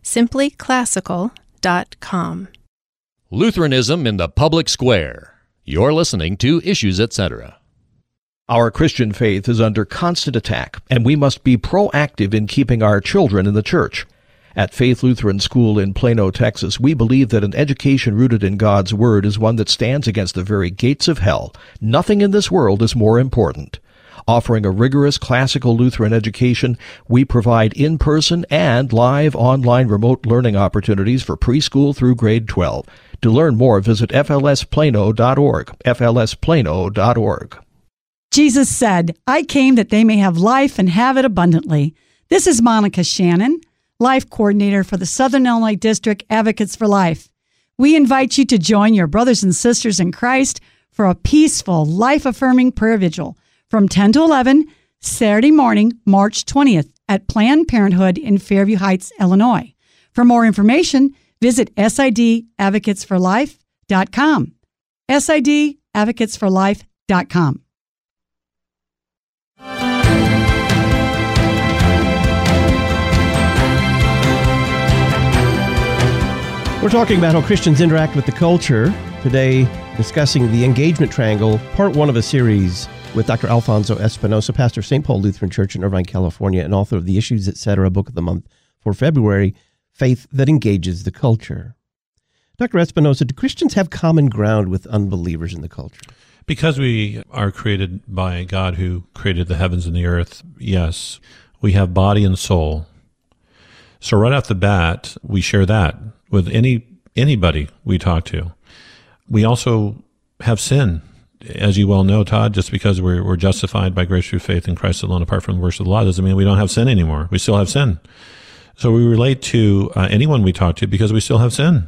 simplyclassical.com. Lutheranism in the Public Square. You're listening to Issues, Etc. Our Christian faith is under constant attack, and we must be proactive in keeping our children in the church. At Faith Lutheran School in Plano, Texas, we believe that an education rooted in God's Word is one that stands against the very gates of hell. Nothing in this world is more important. Offering a rigorous classical Lutheran education, we provide in-person and live online remote learning opportunities for preschool through grade 12. To learn more, visit flsplano.org, flsplano.org. Jesus said, I came that they may have life and have it abundantly. This is Monica Shannon, Life Coordinator for the Southern Illinois District Advocates for Life. We invite you to join your brothers and sisters in Christ for a peaceful, life-affirming prayer vigil from 10 to 11, Saturday morning, March 20th at Planned Parenthood in Fairview Heights, Illinois. For more information, visit sidadvocatesforlife.com. sidadvocatesforlife.com. We're talking about how Christians interact with the culture. Today, discussing the engagement triangle, part one of a series with Dr. Alfonso Espinosa, pastor of St. Paul Lutheran Church in Irvine, California, and author of the Issues, Etc. Book of the Month for February, Faith That Engages the Culture. Dr. Espinosa, do Christians have common ground with unbelievers in the culture? Because we are created by God who created the heavens and the earth, yes, we have body and soul. So right off the bat, we share that with anybody we talk to. We also have sin. As you well know, Todd, just because we're justified by grace through faith in Christ alone, apart from the works of the law, doesn't mean we don't have sin anymore. We still have sin. So we relate to anyone we talk to because we still have sin.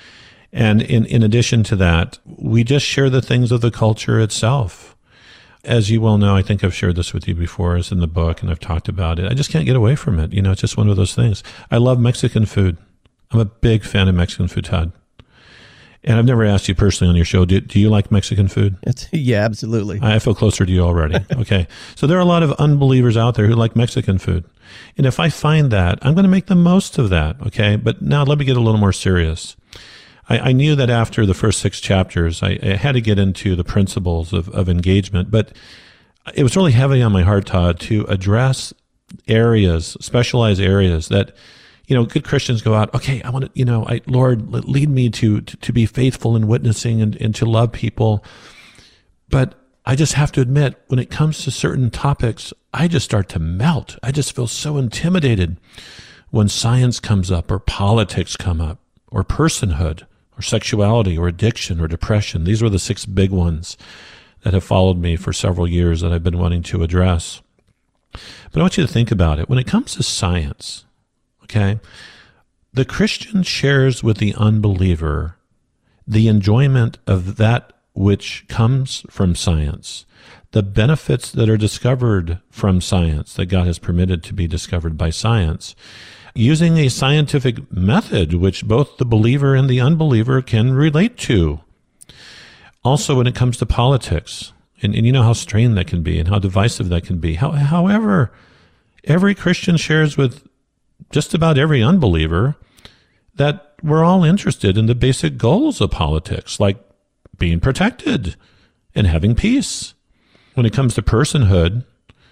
And in addition to that, we just share the things of the culture itself. As you well know, I think I've shared this with you before, it's in the book, and I've talked about it. I just can't get away from it. It's just one of those things. I love Mexican food. I'm a big fan of Mexican food, Todd. And I've never asked you personally on your show, do you like Mexican food? Yeah, absolutely. I feel closer to you already. Okay. So there are a lot of unbelievers out there who like Mexican food. And if I find that, I'm going to make the most of that. Okay. But now let me get a little more serious. I knew that after the first 6 chapters, I had to get into the principles of engagement, but it was really heavy on my heart, Todd, to address areas, specialized areas that, good Christians go out, okay, I want to, Lord, lead me to be faithful in witnessing and to love people. But I just have to admit, when it comes to certain topics, I just start to melt. I just feel so intimidated when science comes up or politics come up or personhood, or sexuality, or addiction, or depression. These were the 6 big ones that have followed me for several years that I've been wanting to address. But I want you to think about it. When it comes to science, okay, the Christian shares with the unbeliever the enjoyment of that which comes from science, the benefits that are discovered from science, that God has permitted to be discovered by science, using a scientific method which both the believer and the unbeliever can relate to. Also, when it comes to politics, and you know how strained that can be and how divisive that can be. However, every Christian shares with just about every unbeliever that we're all interested in the basic goals of politics, like being protected and having peace. When it comes to personhood,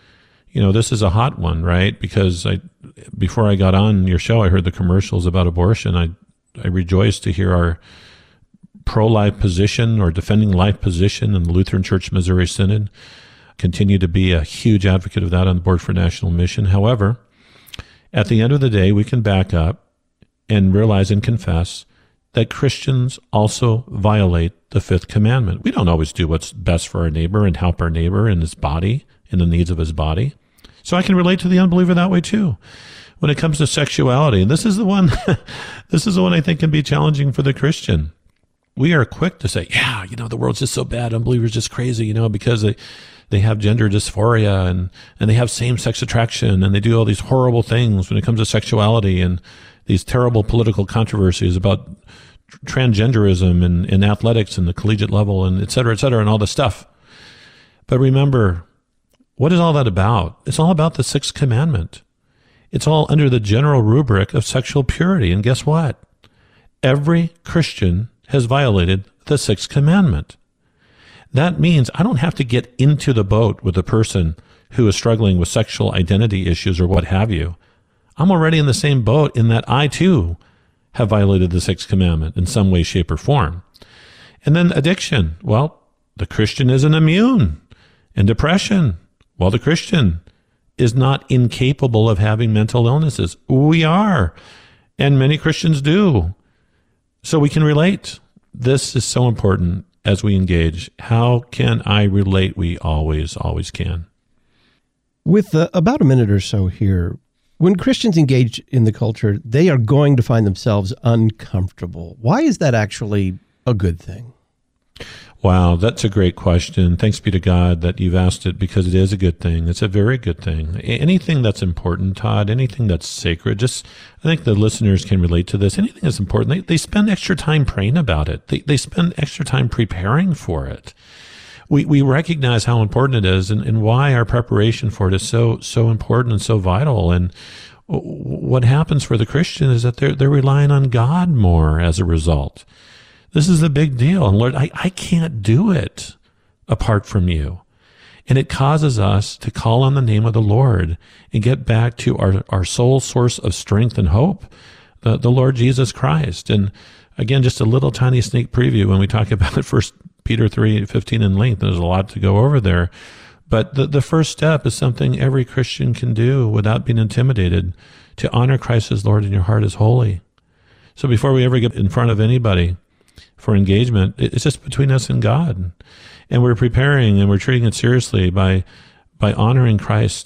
this is a hot one, right? Because before I got on your show, I heard the commercials about abortion. I rejoiced to hear our pro-life position or defending life position in the Lutheran Church Missouri Synod. Continue to be a huge advocate of that on the Board for National Mission. However, at the end of the day, we can back up and realize and confess that Christians also violate the 5th commandment. We don't always do what's best for our neighbor and help our neighbor in his body, in the needs of his body. So I can relate to the unbeliever that way too. When it comes to sexuality, and this is the one I think can be challenging for the Christian. We are quick to say, yeah, the world's just so bad, unbelievers just crazy, because they have gender dysphoria and they have same-sex attraction and they do all these horrible things when it comes to sexuality and these terrible political controversies about transgenderism and athletics and the collegiate level and et cetera, and all this stuff. But remember, what is all that about? It's all about the 6th commandment. It's all under the general rubric of sexual purity. And guess what? Every Christian has violated the 6th commandment. That means I don't have to get into the boat with a person who is struggling with sexual identity issues or what have you. I'm already in the same boat in that I too have violated the 6th commandment in some way, shape, or form. And then addiction. Well, the Christian isn't immune. And depression. Well, the Christian is not incapable of having mental illnesses. We are. And many Christians do. So we can relate. This is so important as we engage. How can I relate? We always can. With about a minute or so here, when Christians engage in the culture, they are going to find themselves uncomfortable. Why is that actually a good thing? Wow, that's a great question. Thanks be to God that you've asked it, because it is a good thing. It's a very good thing. Anything that's important, Todd, anything that's sacred, I think the listeners can relate to this. Anything that's important, they spend extra time praying about it. They spend extra time preparing for it. We recognize how important it is and why our preparation for it is so important and so vital. And what happens for the Christian is that they're relying on God more as a result. This is a big deal. And Lord, I can't do it apart from you. And it causes us to call on the name of the Lord and get back to our sole source of strength and hope, the Lord Jesus Christ. And again, just a little tiny sneak preview when we talk about it, 1 Peter 3:15 in length. There's a lot to go over there. But the first step is something every Christian can do without being intimidated, to honor Christ as Lord and your heart is holy. So before we ever get in front of anybody for engagement, it's just between us and God. And we're preparing and we're treating it seriously by honoring Christ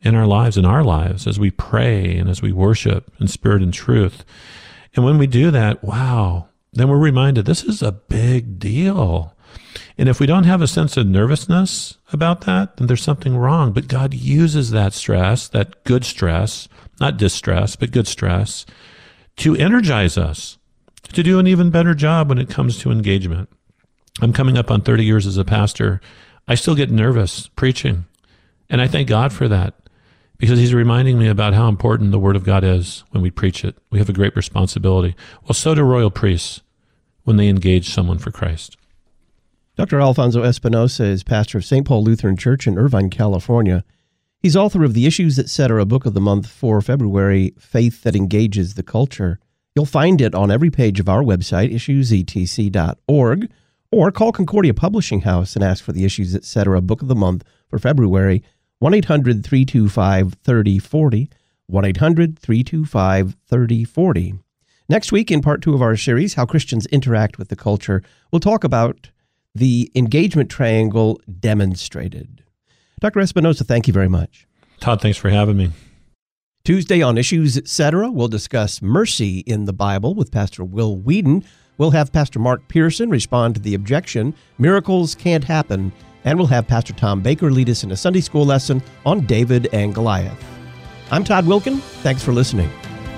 in our lives, as we pray and as we worship in spirit and truth. And when we do that, wow, then we're reminded this is a big deal. And if we don't have a sense of nervousness about that, then there's something wrong. But God uses that stress, that good stress, not distress, but good stress, to energize us, to do an even better job when it comes to engagement. I'm coming up on 30 years as a pastor. I still get nervous preaching. And I thank God for that, because he's reminding me about how important the Word of God is when we preach it. We have a great responsibility. Well, so do royal priests when they engage someone for Christ. Dr. Alfonso Espinosa is pastor of St. Paul Lutheran Church in Irvine, California. He's author of the Issues, Etc. book of the month for February, Faith That Engages the Culture. You'll find it on every page of our website, issuesetc.org, or call Concordia Publishing House and ask for the Issues, Etc. book of the month for February, 1-800-325-3040, 1-800-325-3040. Next week, in part 2 of our series, How Christians Interact with the Culture, we'll talk about the engagement triangle demonstrated. Dr. Espinosa, thank you very much. Todd, thanks for having me. Tuesday on Issues, Etc., we'll discuss mercy in the Bible with Pastor Will Whedon. We'll have Pastor Mark Pearson respond to the objection, miracles can't happen, and we'll have Pastor Tom Baker lead us in a Sunday school lesson on David and Goliath. I'm Todd Wilkin. Thanks for listening.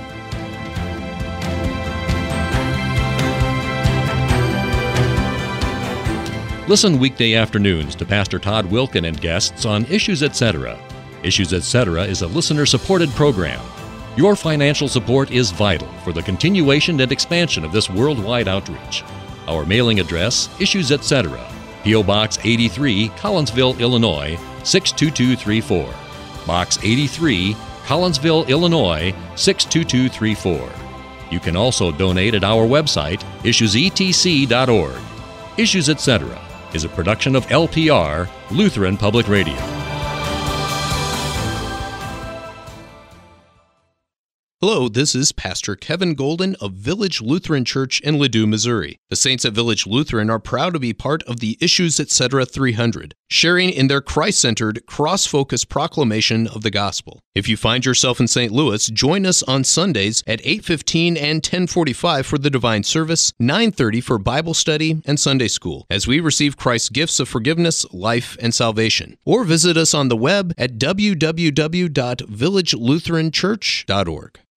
Listen weekday afternoons to Pastor Todd Wilkin and guests on Issues, Etc. Issues, Etc. is a listener-supported program. Your financial support is vital for the continuation and expansion of this worldwide outreach. Our mailing address, Issues, Etc., P.O. Box 83, Collinsville, Illinois, 62234. Box 83, Collinsville, Illinois, 62234. You can also donate at our website, issuesetc.org. Issues, Etc. is a production of LPR, Lutheran Public Radio. Hello, this is Pastor Kevin Golden of Village Lutheran Church in Ladue, Missouri. The saints at Village Lutheran are proud to be part of the Issues, Etc. 300, sharing in their Christ-centered, cross-focused proclamation of the gospel. If you find yourself in St. Louis, join us on Sundays at 8:15 and 10:45 for the divine service, 9:30 for Bible study and Sunday school, as we receive Christ's gifts of forgiveness, life, and salvation. Or visit us on the web at www.villagelutheranchurch.org.